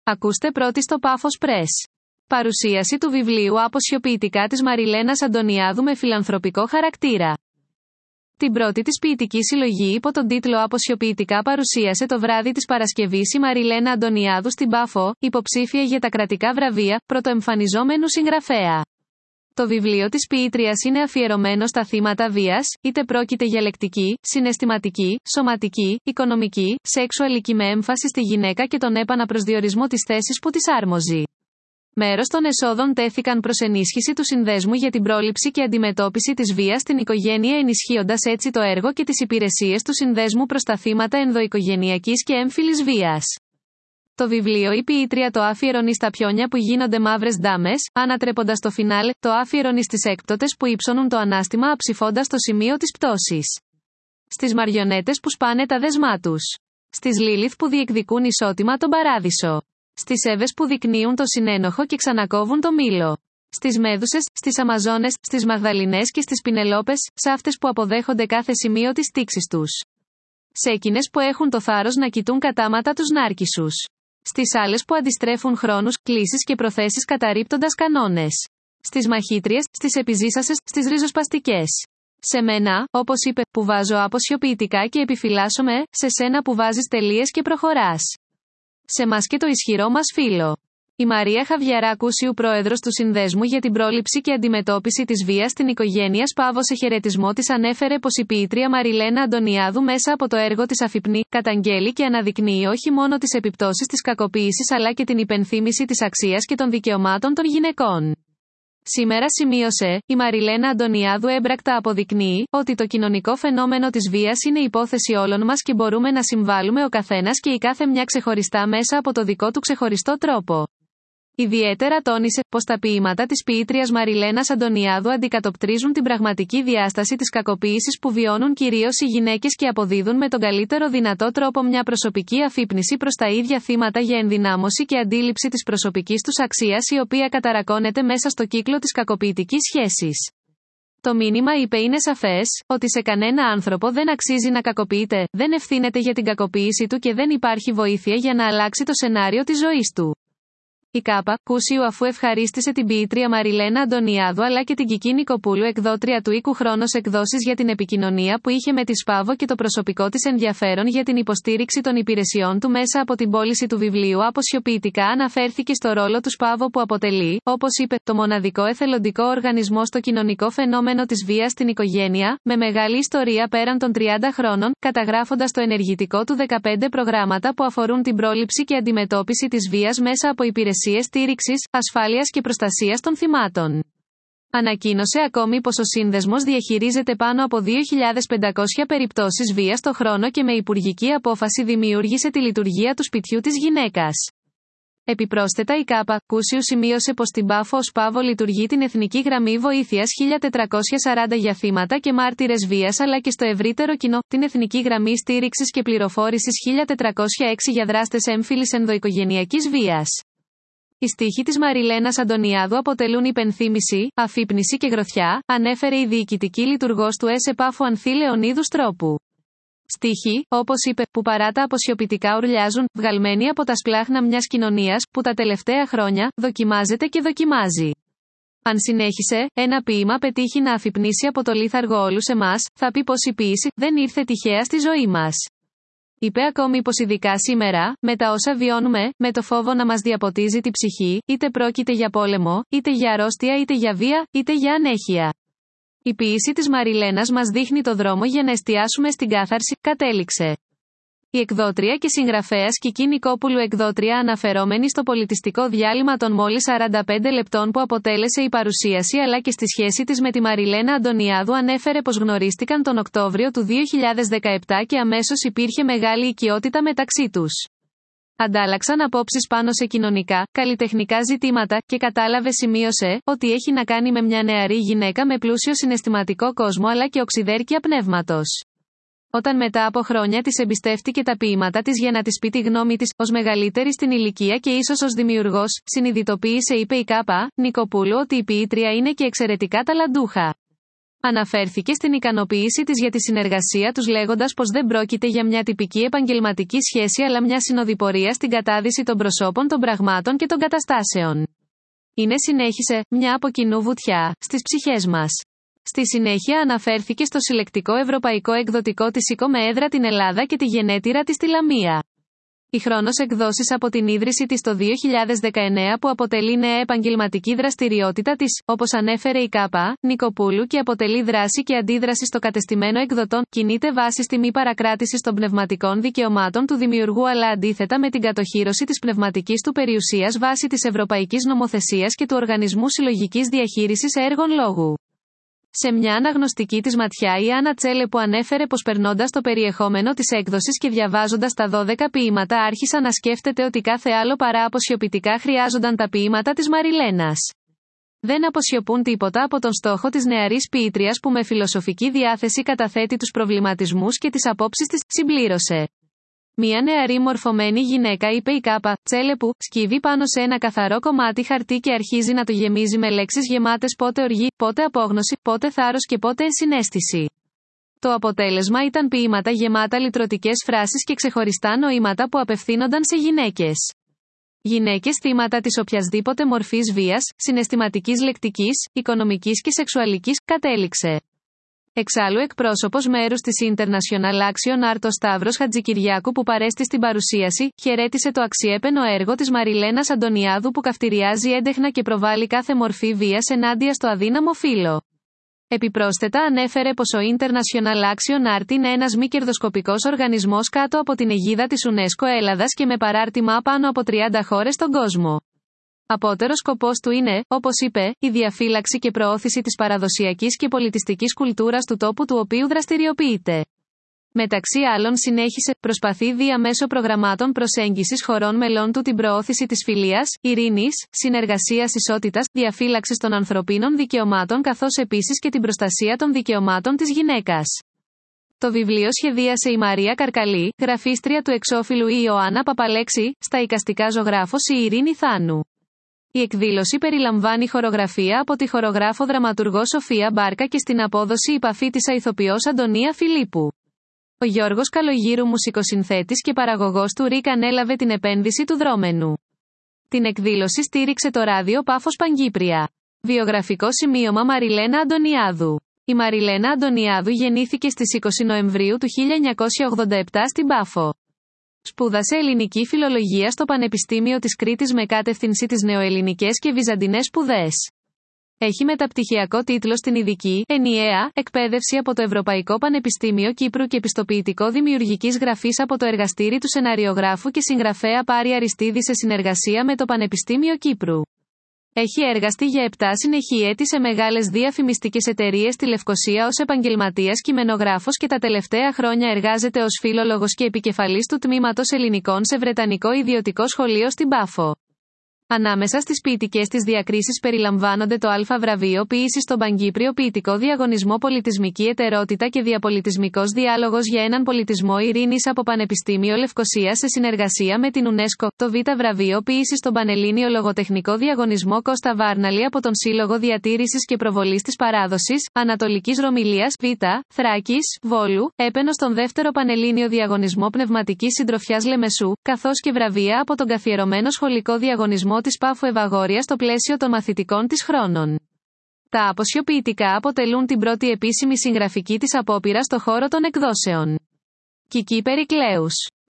Ακούστε πρώτη στο Πάφος Press. Παρουσίαση του βιβλίου «Αποσιοποιητικά» της Μαριλένας Αντωνιάδου με φιλανθρωπικό χαρακτήρα. Την πρώτη της ποιητική συλλογή υπό τον τίτλο «Αποσιοποιητικά» παρουσίασε το βράδυ της Παρασκευής η Μαριλένα Αντωνιάδου στην Πάφο, υποψήφια για τα κρατικά βραβεία, πρωτοεμφανιζόμενου συγγραφέα. Το βιβλίο της ποιήτριας είναι αφιερωμένο στα θύματα βίας, είτε πρόκειται για λεκτική, συναισθηματική, σωματική, οικονομική, σεξουαλική με έμφαση στη γυναίκα και τον επαναπροσδιορισμό της θέσης που της άρμοζει. Μέρος των εσόδων τέθηκαν προς ενίσχυση του Συνδέσμου για την πρόληψη και αντιμετώπιση της βίας στην οικογένεια, ενισχύοντας έτσι το έργο και τις υπηρεσίες του Συνδέσμου προς τα θύματα ενδοοικογενειακής και έμφυλης βίας. Το βιβλίο η ποιήτρια το αφιερώνει στα πιόνια που γίνονται μαύρες ντάμες, ανατρέποντας το φινάλε, το αφιερώνει στις έκπτωτες που υψώνουν το ανάστημα αψηφώντας το σημείο της πτώσης. Στις μαριονέτες που σπάνε τα δεσμά τους. Στις Λίλιθ που διεκδικούν ισότιμα τον παράδεισο. Στις Εύες που δεικνύουν το συνένοχο και ξανακόβουν το μήλο. Στις Μέδουσες, στις Αμαζόνες, στις Μαγδαληνές και στις Πινελόπες, σε αυτές που αποδέχονται κάθε σημείο της τήξης τους. Σε εκείνες που έχουν το θάρρος να κοιτούν κατάματα τους νάρκισσους. Στις άλλες που αντιστρέφουν χρόνους, κλίσεις και προθέσεις καταρρίπτοντας κανόνες. Στις μαχήτριες, στις επιζήσασες, στις ριζοσπαστικές. Σε μένα, όπως είπε, που βάζω αποσιοποιητικά και επιφυλάσσομαι, σε σένα που βάζεις τελείες και προχωράς. Σε μας και το ισχυρό μας φίλο. Η Μαρία Χαβιαρά Κούσιου, πρόεδρος του Συνδέσμου για την πρόληψη και αντιμετώπιση της βίας στην οικογένεια, Παύο, σε χαιρετισμό της ανέφερε πως η ποιήτρια Μαριλένα Αντωνιάδου μέσα από το έργο της αφυπνεί, καταγγέλει και αναδεικνύει όχι μόνο τις επιπτώσεις της κακοποίησης αλλά και την υπενθύμηση της αξίας και των δικαιωμάτων των γυναικών. Σήμερα, σημείωσε, η Μαριλένα Αντωνιάδου έμπρακτα αποδεικνύει ότι το κοινωνικό φαινόμενο της βίας είναι υπόθεση όλων μας και μπορούμε να συμβάλλουμε ο καθένας και η κάθε μια ξεχωριστά μέσα από το δικό του ξεχωριστό τρόπο. Ιδιαίτερα τόνισε πως τα ποίηματα της ποιήτριας Μαριλένας Αντωνιάδου αντικατοπτρίζουν την πραγματική διάσταση της κακοποίησης που βιώνουν κυρίως οι γυναίκες και αποδίδουν με τον καλύτερο δυνατό τρόπο μια προσωπική αφύπνιση προς τα ίδια θύματα για ενδυνάμωση και αντίληψη της προσωπικής τους αξίας, η οποία καταρακώνεται μέσα στο κύκλο της κακοποιητικής σχέσης. Το μήνυμα, είπε, είναι σαφές, ότι σε κανένα άνθρωπο δεν αξίζει να κακοποιείται, δεν ευθύνεται για την κακοποίηση του και δεν υπάρχει βοήθεια για να αλλάξει το σενάριο της ζωής του. Η Κάπα Κούσιου, αφού ευχαρίστησε την ποιήτρια Μαριλένα Αντωνιάδου αλλά και την Κική Νικοπούλου, εκδότρια του οίκου Χρόνος Εκδόσεις, για την επικοινωνία που είχε με τη ΣΠΑΒΟ και το προσωπικό της ενδιαφέρον για την υποστήριξη των υπηρεσιών του μέσα από την πώληση του βιβλίου Αποσιοποιητικά, αναφέρθηκε στο ρόλο του ΣΠΑΒΟ που αποτελεί, όπως είπε, το μοναδικό εθελοντικό οργανισμό στο κοινωνικό φαινόμενο της βίας στην οικογένεια, με μεγάλη ιστορία πέραν των 30 χρόνων, καταγράφοντας το ενεργητικό του 15 προγράμματα που αφορούν την πρόληψη και αντιμετώπιση της βίας μέσα από υπηρεσίες στήριξης, ασφάλειας και προστασίας των θυμάτων. Ανακοίνωσε ακόμη πως ο Σύνδεσμος διαχειρίζεται πάνω από 2.500 περιπτώσεις βίας το χρόνο και με υπουργική απόφαση δημιούργησε τη λειτουργία του σπιτιού της γυναίκας. Επιπρόσθετα, η Κάπα Κούσιου σημείωσε πως στην Πάφο ο ΣΠΑΒΟ λειτουργεί την Εθνική Γραμμή Βοήθειας 1440 για θύματα και μάρτυρες βίας αλλά και στο ευρύτερο κοινό, την Εθνική Γραμμή Στήριξης και Πληροφόρησης 1406 για δράστες έμφυλης ενδοοικογενειακής βίας. Οι στίχοι της Μαριλένας Αντωνιάδου αποτελούν υπενθύμηση, αφύπνιση και γροθιά, ανέφερε η διοικητική λειτουργός του ΕΣΕ Πάφο Ανθή Λεωνίδου Στρόπου. Στίχοι, όπως είπε, που παρά τα αποσιοποιητικά ουρλιάζουν, βγαλμένοι από τα σπλάχνα μιας κοινωνίας, που τα τελευταία χρόνια, δοκιμάζεται και δοκιμάζει. Αν συνέχισε, ένα ποίημα πετύχει να αφυπνίσει από το λίθαργο όλους εμάς, θα πει πως η ποίηση δεν ήρθε τυχαία στη ζωή μας. Είπε ακόμη πως ειδικά σήμερα, με τα όσα βιώνουμε, με το φόβο να μας διαποτίζει τη ψυχή, είτε πρόκειται για πόλεμο, είτε για αρρώστια, είτε για βία, είτε για ανέχεια. Η ποίηση της Μαριλένας μας δείχνει το δρόμο για να εστιάσουμε στην κάθαρση, κατέληξε. Η εκδότρια και συγγραφέας Κική Νικόπουλου, εκδότρια, αναφερόμενη στο πολιτιστικό διάλειμμα των μόλις 45 λεπτών που αποτέλεσε η παρουσίαση αλλά και στη σχέση της με τη Μαριλένα Αντωνιάδου, ανέφερε πως γνωρίστηκαν τον Οκτώβριο του 2017 και αμέσως υπήρχε μεγάλη οικειότητα μεταξύ τους. Αντάλλαξαν απόψεις πάνω σε κοινωνικά, καλλιτεχνικά ζητήματα και κατάλαβε, σημείωσε, ότι έχει να κάνει με μια νεαρή γυναίκα με πλούσιο συναισθηματικό κόσμο αλλά και οξυδέρκεια πνεύματος. Όταν μετά από χρόνια της εμπιστεύτηκε τα ποίηματά της για να της πει τη γνώμη της, ως μεγαλύτερη στην ηλικία και ίσως ως δημιουργός, συνειδητοποίησε, είπε η Κάπα Νικοπούλου, ότι η ποιήτρια είναι και εξαιρετικά ταλαντούχα. Αναφέρθηκε στην ικανοποίηση της για τη συνεργασία τους, λέγοντας πως δεν πρόκειται για μια τυπική επαγγελματική σχέση αλλά μια συνοδοιπορία στην κατάδυση των προσώπων, των πραγμάτων και των καταστάσεων. Είναι, συνέχισε, μια από κοινού βουτιά στις ψυχές μας. Στη συνέχεια αναφέρθηκε στο συλλεκτικό ευρωπαϊκό εκδοτικό της ΙΚΟ με έδρα την Ελλάδα και τη γενέτειρα της στη Λαμία. Η χρόνος εκδόσεις από την ίδρυση της το 2019 που αποτελεί νέα επαγγελματική δραστηριότητα της, όπως ανέφερε η ΚΑΠΑ Νικοπούλου, και αποτελεί δράση και αντίδραση στο κατεστημένο εκδοτών, κινείται βάσει στη μη παρακράτηση των πνευματικών δικαιωμάτων του δημιουργού αλλά αντίθετα με την κατοχύρωση της πνευματικής του περιουσίας βάσει της Ευρωπαϊκής Νομοθεσίας και του Οργανισμού Συλλογικής Διαχείρισης Έργων Λόγου. Σε μια αναγνωστική της ματιά η Άννα Τσέλε που ανέφερε πως περνώντας το περιεχόμενο της έκδοσης και διαβάζοντας τα 12 ποίηματα άρχισα να σκέφτεται ότι κάθε άλλο παρά αποσιωπητικά χρειάζονταν τα ποίηματα της Μαριλένας. Δεν αποσιωπούν τίποτα από τον στόχο της νεαρής ποιήτριας που με φιλοσοφική διάθεση καταθέτει τους προβληματισμούς και τις απόψεις της, συμπλήρωσε. Μια νεαρή μορφωμένη γυναίκα, είπε η ΚΑΠΑ Τσέλε, που σκύβει πάνω σε ένα καθαρό κομμάτι χαρτί και αρχίζει να το γεμίζει με λέξεις γεμάτες πότε οργή, πότε απόγνωση, πότε θάρρος και πότε ενσυναίσθηση. Το αποτέλεσμα ήταν ποίηματα γεμάτα λυτρωτικές φράσεις και ξεχωριστά νοήματα που απευθύνονταν σε γυναίκες. Γυναίκες θύματα της οποιασδήποτε μορφής βίας, συναισθηματικής, λεκτικής, οικονομικής και σεξουαλικής, κατέληξε. Εξάλλου, εκπρόσωπος μέρους της International Action Art, ο Σταύρος Χατζικυριάκου, που παρέστη στην παρουσίαση, χαιρέτησε το αξιέπαινο έργο της Μαριλένας Αντωνιάδου που καυτηριάζει έντεχνα και προβάλλει κάθε μορφή βίας ενάντια στο αδύναμο φύλο. Επιπρόσθετα ανέφερε πως ο International Action Art είναι ένας μη κερδοσκοπικός οργανισμός κάτω από την αιγίδα της UNESCO Ελλάδας και με παράρτημα πάνω από 30 χώρες στον κόσμο. Απότερο σκοπός του είναι, όπως είπε, η διαφύλαξη και προώθηση της παραδοσιακής και πολιτιστικής κουλτούρας του τόπου του οποίου δραστηριοποιείται. Μεταξύ άλλων, συνέχισε, προσπαθεί διαμέσω προγραμμάτων προσέγγισης χωρών μελών του την προώθηση της φιλίας, ειρήνης, συνεργασίας, ισότητας, διαφύλαξης των ανθρωπίνων δικαιωμάτων καθώς επίσης και την προστασία των δικαιωμάτων της γυναίκας. Το βιβλίο σχεδίασε η Μαρία Καρκαλή, γραφίστρια του εξώφυλλου η Ιωάννα Παπαλέξη, στα εικαστικά ζωγράφος η Ειρήνη Θάνου. Η εκδήλωση περιλαμβάνει χορογραφία από τη χορογράφο δραματουργό Σοφία Μπάρκα και στην απόδοση υπαφίτησα ηθοποιός Αντωνία Φιλίππου. Ο Γιώργος Καλογύρου, μουσικοσυνθέτης και παραγωγός του ΡΙΚ, ανέλαβε την επένδυση του δρόμενου. Την εκδήλωση στήριξε το ράδιο Πάφος Παγκύπρια. Βιογραφικό σημείωμα Μαριλένα Αντωνιάδου. Η Μαριλένα Αντωνιάδου γεννήθηκε στις 20 Νοεμβρίου του 1987 στην Πάφο. Σπούδασε ελληνική φιλολογία στο Πανεπιστήμιο της Κρήτης με κατεύθυνση τις νεοελληνικές και βυζαντινές σπουδές. Έχει μεταπτυχιακό τίτλο στην ειδική, ενιαία, εκπαίδευση από το Ευρωπαϊκό Πανεπιστήμιο Κύπρου και επιστοποιητικό δημιουργικής γραφής από το εργαστήρι του σεναριογράφου και συγγραφέα Πάρη Αριστίδη σε συνεργασία με το Πανεπιστήμιο Κύπρου. Έχει εργαστεί για 7 συνεχή έτη σε μεγάλες διαφημιστικές εταιρείες στη Λευκοσία ως επαγγελματίας κειμενογράφος και τα τελευταία χρόνια εργάζεται ως φιλόλογος και επικεφαλής του τμήματος ελληνικών σε Βρετανικό Ιδιωτικό Σχολείο στην Πάφο. Ανάμεσα στις ποιητικές της διακρίσεις περιλαμβάνονται το Α βραβείο ποιήσης στον Παγκύπριο ποιητικό διαγωνισμό Πολιτισμική Ετερότητα και Διαπολιτισμικός Διάλογος για έναν πολιτισμό ειρήνης από Πανεπιστήμιο Λευκοσίας σε συνεργασία με την UNESCO, το Β βραβείο ποιήσης στον Πανελλήνιο Λογοτεχνικό Διαγωνισμό Κώστα Βάρναλη από τον Σύλλογο Διατήρησης και Προβολής της Παράδοσης, Ανατολικής Ρωμιλίας, Β, Θράκης, Βόλου, έπαινο στον δεύτερο Πανελλήνιο Διαγωνισμό Πνευματικής Συντροφιάς Λεμεσού, καθώς και βραβεία από τον καθιερωμένο σχολικό διαγωνισμό της Πάφου Ευαγόρια στο πλαίσιο των μαθητικών της χρόνων. Τα αποσιοποιητικά αποτελούν την πρώτη επίσημη συγγραφική της απόπειρα στο χώρο των εκδόσεων. Κική Περικλέους.